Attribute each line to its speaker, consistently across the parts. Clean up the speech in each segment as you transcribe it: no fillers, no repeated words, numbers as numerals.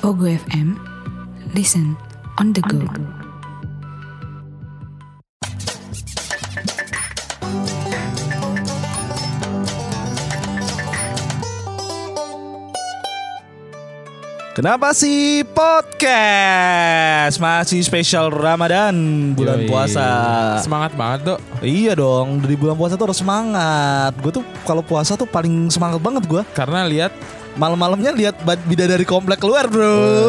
Speaker 1: Pogo FM, listen on the go.
Speaker 2: Kenapa sih podcast? Masih spesial Ramadan, bulan puasa.
Speaker 3: Semangat banget tuh.
Speaker 2: Iya dong, dari bulan puasa tuh harus semangat. Gue tuh kalau puasa tuh paling semangat banget gue.
Speaker 3: Karena lihat
Speaker 2: malam-malamnya lihat bidadari komplek keluar, bro.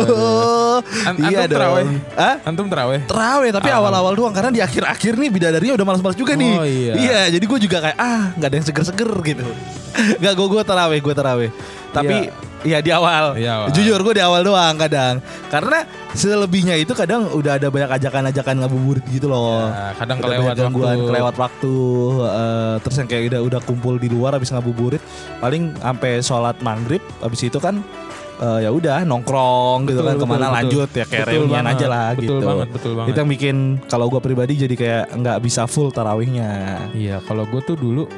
Speaker 2: Iya dong.
Speaker 3: Terawih?
Speaker 2: Hah?
Speaker 3: Antum terawih?
Speaker 2: Terawih, tapi awal-awal doang. Karena di akhir-akhir nih bidadarinya udah malas-malas juga nih.
Speaker 3: Oh iya.
Speaker 2: Iya, jadi gue juga kayak nggak ada yang seger-seger gitu. Nggak, gue terawih. Tapi iya di awal. Jujur gue di awal doang kadang. Karena selebihnya itu kadang udah ada banyak ajakan-ajakan ngabuburit gitu loh.
Speaker 3: Ya, kadang
Speaker 2: kelewat waktu. Terus yang kayak udah kumpul di luar habis ngabuburit, paling sampai sholat maghrib, habis itu kan ya udah nongkrong gitu kan, kemana lanjut ya kayak reunian aja lah gitu.
Speaker 3: Betul banget.
Speaker 2: Itu yang bikin kalau gue pribadi jadi kayak nggak bisa full tarawihnya.
Speaker 3: Iya, kalau gue tuh dulu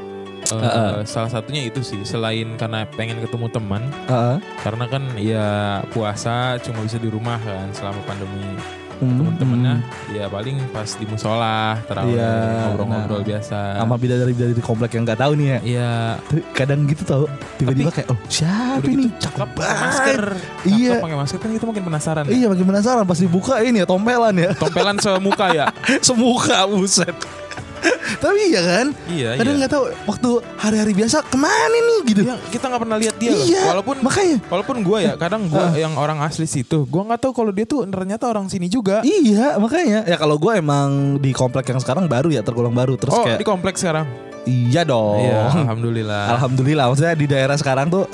Speaker 3: salah satunya itu sih, selain karena pengen ketemu teman, karena kan ya puasa cuma bisa di rumah kan selama pandemi. Temen-temennya ya paling pas di musola tarawih, ngobrol-ngobrol biasa
Speaker 2: sama bidadari komplek yang nggak tahu nih ya.
Speaker 3: Iya.
Speaker 2: Kadang gitu tau, tiba-tiba kayak siapa ini
Speaker 3: gitu, cakep pakai masker.
Speaker 2: Iya,
Speaker 3: pakai masker kan kita makin penasaran.
Speaker 2: Iya, makin penasaran pas dibuka ini ya tompelan
Speaker 3: semuka ya.
Speaker 2: Semuka, buset. Tapi iya kan, kadang nggak tahu waktu hari-hari biasa kemana nih gitu.
Speaker 3: Ya, kita nggak pernah lihat dia
Speaker 2: loh.
Speaker 3: Walaupun gue ya kadang gue yang orang asli situ, gue nggak tahu kalau dia tuh ternyata orang sini juga.
Speaker 2: Iya, makanya ya kalau gue emang di komplek yang sekarang baru ya, tergolong baru. Terus kayak
Speaker 3: di komplek sekarang.
Speaker 2: Iya dong.
Speaker 3: Iya, alhamdulillah.
Speaker 2: Maksudnya di daerah sekarang tuh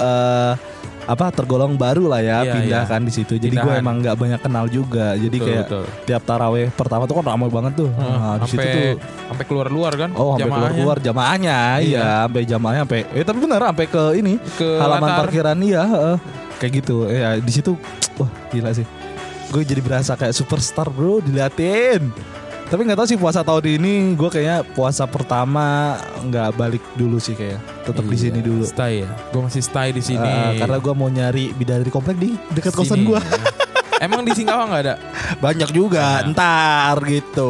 Speaker 2: tergolong baru lah ya, pindah kan di situ. Jadi gue emang nggak banyak kenal juga. Jadi betul. Tiap taraweh pertama tuh kan ramai banget tuh. Di situ tuh
Speaker 3: sampai keluar-luar kan.
Speaker 2: Sampai keluar jamaahnya. Iya, sampai jamaahnya sampai tapi bener sampai ke ini, ke halaman latar parkiran kayak gitu. Ya di situ wah gila sih. Gue jadi berasa kayak superstar, bro, diliatin. Tapi nggak tahu sih puasa tahun ini gue kayaknya puasa pertama nggak balik dulu sih, kayak tetap di sini dulu.
Speaker 3: Stay ya, gue masih stay di sini.
Speaker 2: Karena gue mau nyari bidadari komplek di dekat kosan gue.
Speaker 3: Emang di Singkawang nggak ada?
Speaker 2: Banyak juga, ntar gitu.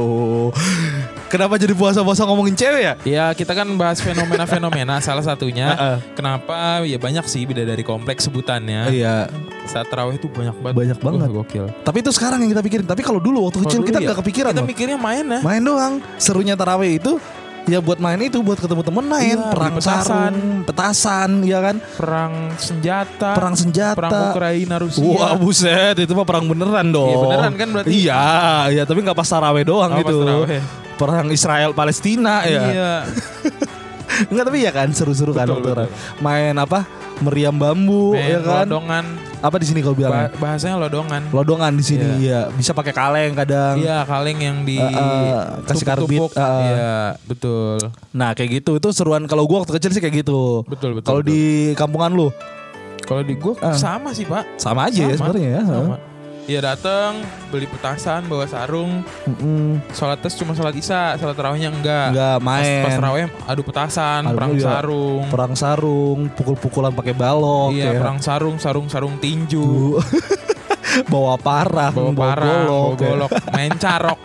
Speaker 2: Kenapa jadi puasa-puasa ngomongin cewek ya?
Speaker 3: Ya kita kan bahas fenomena-fenomena. Salah satunya kenapa ya banyak sih bidadari komplek sebutannya.
Speaker 2: Iya.
Speaker 3: Saat tarawih itu banyak banget.
Speaker 2: Gokil. Tapi itu sekarang yang kita pikirin. Tapi kalau dulu waktu kecil kita nggak kepikiran.
Speaker 3: Kita mikirnya main ya.
Speaker 2: Main doang. Serunya tarawih itu ya buat main itu, buat ketemu temen main, perang sarung, petasan, ya kan?
Speaker 3: Perang senjata.
Speaker 2: Perang
Speaker 3: Ukraina Rusia.
Speaker 2: Wah buset, itu mah perang beneran dong.
Speaker 3: Iya beneran kan berarti.
Speaker 2: Iya, tapi nggak pas tarawih doang gitu. Perang Israel Palestina ya.
Speaker 3: Iya.
Speaker 2: Enggak, tapi ya kan seru-seru kan waktu main meriam bambu, ya kan?
Speaker 3: Lodongan.
Speaker 2: Apa di sini kau bilang?
Speaker 3: Bahasanya lodongan.
Speaker 2: Lodongan di sini ya. Bisa pakai kaleng kadang.
Speaker 3: Iya, kaleng yang di
Speaker 2: kasih karbit.
Speaker 3: Iya, betul.
Speaker 2: Nah, kayak gitu. Itu seruan kalau gua waktu kecil sih kayak gitu.
Speaker 3: Betul.
Speaker 2: Kalau di kampungan lu?
Speaker 3: Kalau di gua sama sih, Pak.
Speaker 2: Sama aja ya sebenarnya ya.
Speaker 3: Sama. Iya, datang beli petasan, bawa sarung. Sholat tes cuma sholat isya, sholat tarawihnya enggak
Speaker 2: main.
Speaker 3: Pas tarawih adu petasan, perang sarung,
Speaker 2: pukul-pukulan pakai balok.
Speaker 3: Iya, perang sarung tinju.
Speaker 2: bawa parang, bawa
Speaker 3: golok, main carok.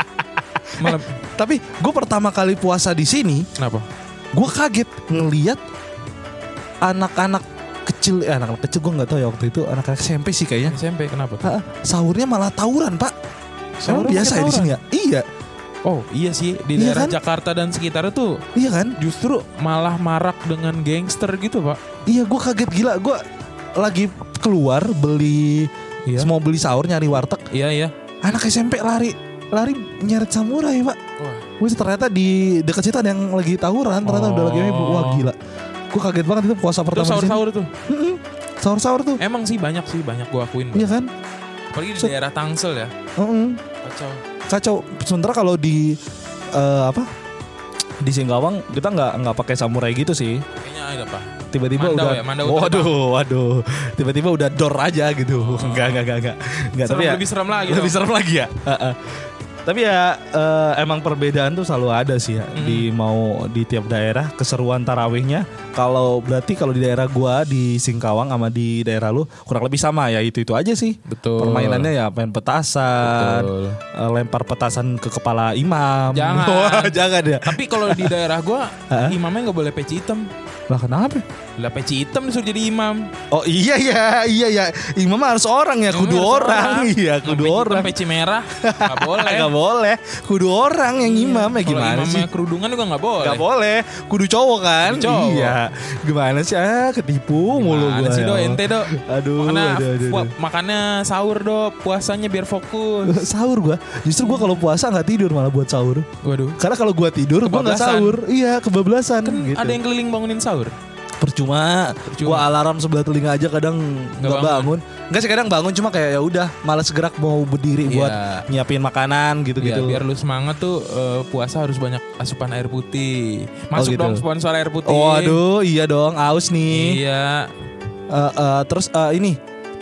Speaker 2: Tapi gue pertama kali puasa di sini,
Speaker 3: kenapa?
Speaker 2: Gue kaget ngelihat anak-anak kecil gue nggak tahu ya waktu itu, anak-anak SMP sih kayaknya.
Speaker 3: SMP kenapa?
Speaker 2: Sahurnya malah tawuran, Pak. Emang biasa ya di sini ya? Iya.
Speaker 3: Oh iya sih, di daerah kan? Jakarta dan sekitar itu. Iya kan? Justru malah marak dengan gangster gitu, Pak.
Speaker 2: Iya, gue kaget gila. Gue lagi keluar mau beli sahur, nyari warteg.
Speaker 3: Iya.
Speaker 2: Anak SMP lari nyeret samurai, Pak. Wah, ternyata di dekat situ ada yang lagi tawuran. Ternyata udah lagi wah gila. Gue kaget banget itu puasa pertama.
Speaker 3: Itu sahur tuh.
Speaker 2: Sahur tuh.
Speaker 3: Emang sih banyak gue akuin.
Speaker 2: Iya kan?
Speaker 3: Apalagi di daerah Tangsel ya.
Speaker 2: Kacau. Sementara kalau di di Singkawang kita nggak pakai samurai gitu sih.
Speaker 3: Kayaknya ada apa?
Speaker 2: Tiba-tiba waduh. Tiba-tiba udah door aja gitu. Enggak.
Speaker 3: Tapi ya lebih serem lagi.
Speaker 2: Lebih serem lagi ya. Tapi ya emang perbedaan tuh selalu ada sih ya di tiap daerah keseruan tarawihnya. Kalau di daerah gua di Singkawang sama di daerah lu kurang lebih sama ya, itu aja sih.
Speaker 3: Betul.
Speaker 2: Permainannya ya main petasan, lempar petasan ke kepala imam. Jangan ya.
Speaker 3: Tapi kalau di daerah gua imamnya nggak boleh peci hitam.
Speaker 2: Lah kenapa?
Speaker 3: Lah peci hitam disuruh jadi imam.
Speaker 2: Oh iya ya. Imam harus orang ya, kudu orang. Iya, kudu orang.
Speaker 3: Peci merah nggak boleh.
Speaker 2: Nggak boleh. Kudu orang yang imam ya, gimana sih?
Speaker 3: Imamnya kerudungan juga nggak boleh.
Speaker 2: Nggak boleh. Kudu cowok kan?
Speaker 3: Kudu cowok.
Speaker 2: Iya. Gimana sih? Ketipu mulu gue.
Speaker 3: Gimana sih ente do?
Speaker 2: Aduh.
Speaker 3: Makannya sahur do, puasanya biar fokus.
Speaker 2: Sahur gue. Justru gue kalau puasa nggak tidur malah buat sahur.
Speaker 3: Waduh.
Speaker 2: Karena kalau gue tidur gue nggak sahur. Iya, kebablasan.
Speaker 3: Kan
Speaker 2: gitu.
Speaker 3: ada yang keliling bangunin sahur.
Speaker 2: Percuma. Gua alarm sebelah telinga aja kadang nggak bangun. Enggak sih, kadang bangun cuma kayak ya udah malas gerak mau berdiri buat nyiapin makanan gitu-gitu.
Speaker 3: Biar lu semangat tuh puasa harus banyak asupan air putih. Masuk
Speaker 2: gitu.
Speaker 3: dong sponsor air putih.
Speaker 2: Oh aduh, iya dong, aus nih.
Speaker 3: Iya.
Speaker 2: Terus ini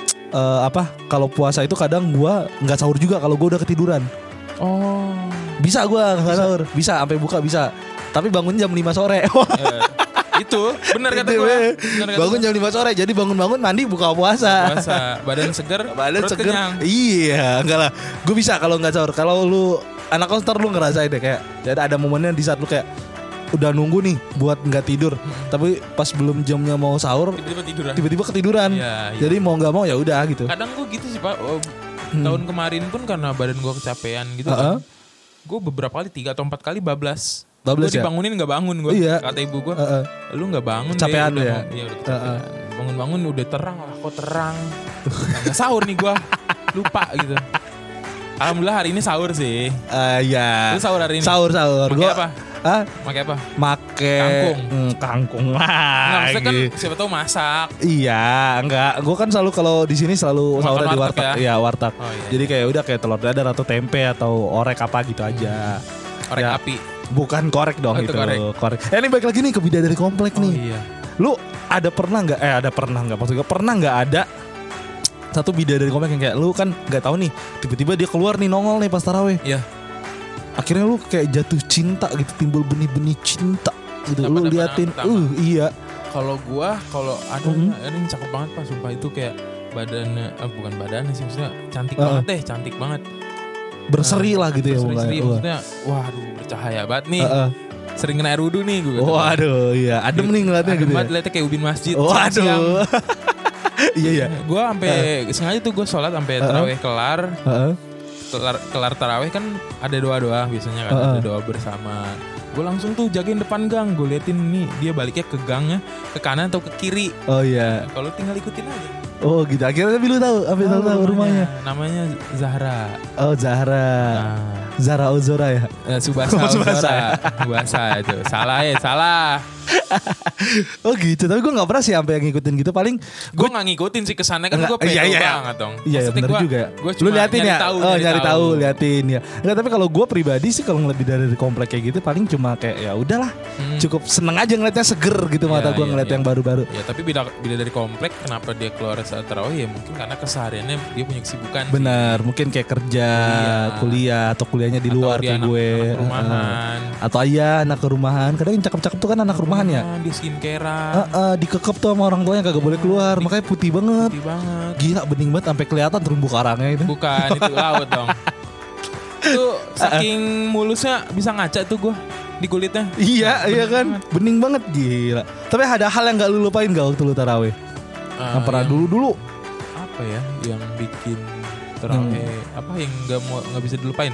Speaker 2: kalau puasa itu kadang gua nggak sahur juga kalau gua udah ketiduran.
Speaker 3: Oh.
Speaker 2: Bisa gua nggak sahur, bisa sampai buka bisa. Tapi bangun jam 5 sore.
Speaker 3: Itu benar kata gue.
Speaker 2: Bangun jam 5 sore, jadi bangun-bangun mandi buka puasa.
Speaker 3: Badan seger, perut
Speaker 2: seger.
Speaker 3: kenyang.
Speaker 2: Iya, enggak lah. Gue bisa kalau nggak sahur. Kalau lu anak konster lu ngerasain deh kayak ada momennya di saat lu kayak udah nunggu nih buat nggak tidur, tapi pas belum jamnya mau sahur tiba-tiba ketiduran. Iya. Jadi mau nggak mau ya udah gitu.
Speaker 3: Kadang gue gitu sih Pak. Tahun kemarin pun karena badan gue kecapean gitu kan. Gue beberapa kali 3 atau 4 kali bablas. Gue dibangunin gak bangun gue.
Speaker 2: Iya.
Speaker 3: Kata ibu gue, lu gak bangun
Speaker 2: kecapean
Speaker 3: deh.
Speaker 2: Ya?
Speaker 3: Iya udah kecapean. Bangun-bangun udah terang lah, kok terang. Gak sahur nih gue. Lupa gitu. Alhamdulillah hari ini sahur sih.
Speaker 2: Iya.
Speaker 3: Lu sahur hari ini?
Speaker 2: Sahur.
Speaker 3: Pakai apa?
Speaker 2: Pakai
Speaker 3: apa?
Speaker 2: Kangkung. Kangkung lah.
Speaker 3: Nggak, maksudnya kan siapa tahu masak.
Speaker 2: Iya, enggak. Gue kan selalu kalau di sini selalu sahur di warteg. Iya, warteg.
Speaker 3: Oh, iya.
Speaker 2: Jadi kayak udah kayak telur dadar atau tempe atau orek apa gitu aja.
Speaker 3: Orek api.
Speaker 2: Bukan korek dong itu. Korek. Ini balik lagi nih ke Bidadari Komplek nih.
Speaker 3: Iya.
Speaker 2: Lu pernah nggak? Maksudnya pernah nggak ada satu bidadari komplek yang kayak lu kan nggak tahu nih, tiba-tiba dia keluar nih nongol nih pas tarawih.
Speaker 3: Iya.
Speaker 2: Akhirnya lu kayak jatuh cinta gitu, timbul benih-benih cinta gitu. Lu liatin, iya.
Speaker 3: Kalau ada ini cakep banget Pak, sumpah itu kayak badannya, bukan badannya sih, maksudnya cantik banget deh, cantik banget.
Speaker 2: Berseri lah gitu ya
Speaker 3: berseri, maksudnya waduh bercahaya banget nih. Sering kena air wudhu nih gue.
Speaker 2: Waduh, iya. Adem nih ngeliatnya gitu ya.
Speaker 3: Lihatnya kayak ubin masjid.
Speaker 2: Waduh. Iya.
Speaker 3: Gue sampai sengaja tuh gue sholat sampai tarawih kelar. Kelar tarawih kan ada doa-doa biasanya kan, ada doa bersama. Gue langsung tuh jagain depan gang, gue liatin nih dia baliknya ke gangnya ke kanan atau ke kiri.
Speaker 2: Oh iya.
Speaker 3: Kalau tinggal ikutin aja.
Speaker 2: Oh gitu. Akhirnya lu tahu rumahnya.
Speaker 3: Namanya Zahra.
Speaker 2: Oh Zahra. Zahra Ozora ya.
Speaker 3: Subasa Ozora. Subasa itu. Salah.
Speaker 2: Oh gitu, tapi gue gak pernah sih sampai ngikutin gitu. Paling
Speaker 3: gue gak ngikutin sih kesannya kan gue pengen banget dong.
Speaker 2: Iya bener juga.
Speaker 3: Lu
Speaker 2: liatin ya? Nyari tahu, liatin ya. Enggak, tapi kalau gue pribadi sih kalau lebih dari komplek kayak gitu paling cuma kayak ya udahlah, cukup seneng aja ngeliatnya seger gitu mata gue ngeliat yang baru-baru.
Speaker 3: Ya tapi bila dari komplek kenapa dia keluar saat tarawih ya mungkin karena kesehariannya dia punya kesibukan.
Speaker 2: Benar, mungkin kayak kerja, kuliah atau kuliahnya di luar kayak gue.
Speaker 3: Anak rumahan.
Speaker 2: Atau anak ke rumahan. Kadang yang cakep-cakep tuh kan anak rumahan ya.
Speaker 3: Di skincarean.
Speaker 2: Dikekep tuh sama orang tuanya kagak boleh keluar, makanya putih banget. Gila, bening banget sampai kelihatan terumbu karangnya itu.
Speaker 3: Bukan, itu laut dong. Itu saking mulusnya bisa ngaca tuh gue di kulitnya.
Speaker 2: Iya kan, bening banget gila. Tapi ada hal yang gak lu lupain gak waktu lu tarawih? Yang pernah dulu.
Speaker 3: Apa ya yang bikin tarawih apa yang gak bisa dilupain?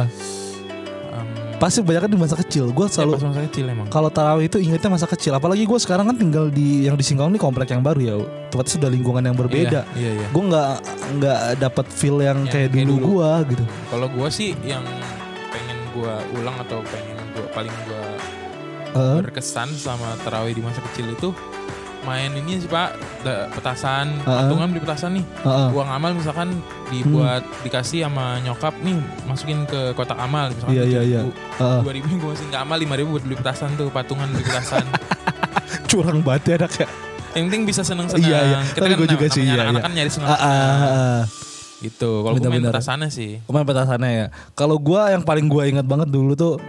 Speaker 2: Pasti banyak kan di masa kecil. Gue selalu
Speaker 3: masa kecil emang.
Speaker 2: Kalau tarawih itu ingetnya masa kecil. Apalagi gue sekarang kan tinggal di Singkawang nih, komplek yang baru ya. Tempatnya sudah lingkungan yang berbeda.
Speaker 3: Iya.
Speaker 2: Gue nggak dapat feel yang kayak dulu gue gitu.
Speaker 3: Kalau gue sih yang pengen gue ulang atau paling gue berkesan sama tarawih di masa kecil itu main ini sih Pak, petasan, patungan beli petasan nih. Uang amal misalkan dibuat dikasih sama nyokap nih, masukin ke kotak amal misalkan.
Speaker 2: Iya.
Speaker 3: 2.000 gue masukin ke amal, 5.000 buat beli petasan tuh, patungan beli petasan.
Speaker 2: Curang banget ya anak ya.
Speaker 3: Yang penting bisa seneng-seneng.
Speaker 2: Iya.
Speaker 3: Kita kan
Speaker 2: juga sih,
Speaker 3: anak-anak kan nyari seneng. Gitu. Kalau gue main petasannya sih.
Speaker 2: Main petasannya ya. Kalau gue yang paling gue ingat banget dulu tuh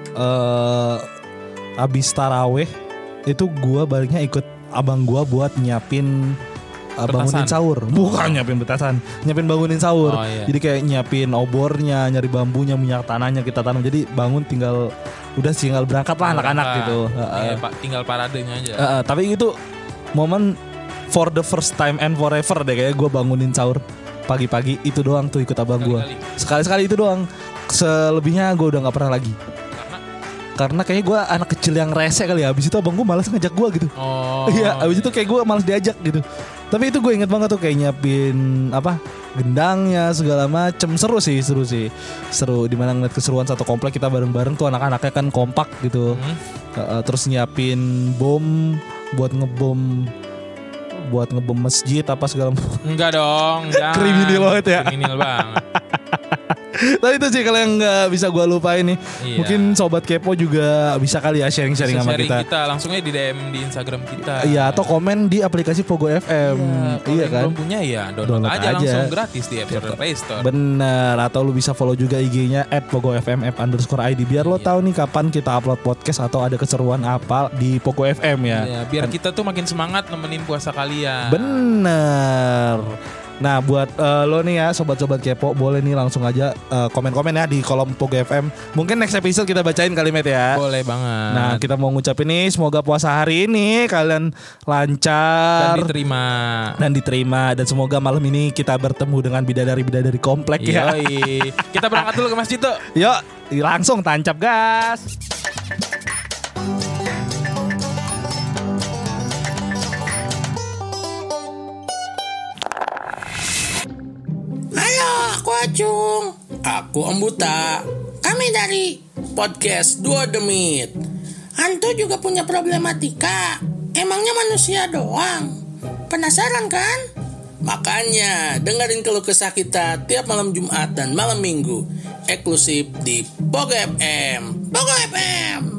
Speaker 2: abis taraweh itu gue baliknya ikut abang gue buat nyiapin bangunin sahur. Bukan nyiapin petasan, nyiapin bangunin sahur. Jadi kayak nyiapin obornya, nyari bambunya, minyak tanahnya kita tanam. Jadi bangun tinggal berangkat lah anak-anak gitu.
Speaker 3: Iya, tinggal paradenya aja.
Speaker 2: Tapi itu momen for the first time and forever deh kayak gue bangunin sahur pagi-pagi itu doang tuh ikut abang gue. Sekali-sekali itu doang. Selebihnya gue udah nggak pernah lagi. Karena kayaknya gue anak kecil yang rese kali ya. Abis itu abang gue malas ngajak gue gitu. Iya, abis itu kayak gue malas diajak gitu. Tapi itu gue inget banget tuh kayak nyiapin gendangnya segala macem. Seru sih. Seru dimana ngeliat keseruan satu komplek kita bareng-bareng tuh anak-anaknya kan kompak gitu. Terus nyiapin bom buat ngebom masjid apa segala macam.
Speaker 3: Enggak dong, jangan.
Speaker 2: Kriminal banget ya.
Speaker 3: Kriminal banget.
Speaker 2: Tapi itu sih kalau yang gak bisa gue lupain nih. Mungkin Sobat Kepo juga bisa kali ya sharing-sharing sama kita.
Speaker 3: Langsung aja di DM di Instagram kita.
Speaker 2: Iya, atau komen di aplikasi Pogo FM.
Speaker 3: Iya kan? Belum punya ya download aja langsung gratis di App Store dan Play Store.
Speaker 2: Bener. Atau lu bisa follow juga IG-nya @PogoFM _ID biar lo tahu nih kapan kita upload podcast atau ada keseruan apa di Pogo FM ya.
Speaker 3: Iya, biar kita tuh makin semangat nemenin puasa kalian.
Speaker 2: Bener. Nah buat lo nih ya sobat-sobat kepo boleh nih langsung aja komen-komen ya di kolom Pogo FM. Mungkin next episode kita bacain kalimat ya.
Speaker 3: Boleh banget.
Speaker 2: Nah kita mau ngucapin nih semoga puasa hari ini kalian lancar
Speaker 3: dan diterima
Speaker 2: dan semoga malam ini kita bertemu dengan bidadari komplek ya.
Speaker 3: Kita berangkat dulu ke masjid tuh.
Speaker 2: Yuk langsung tancap gas.
Speaker 4: Aku Acung. Aku Ambuta. Kami dari podcast 2 Demit. Hantu juga punya problematika. Emangnya manusia doang? Penasaran kan? Makanya dengerin keluh kesah kita tiap malam Jumat dan malam Minggu eksklusif di Pogo FM. Pogo FM.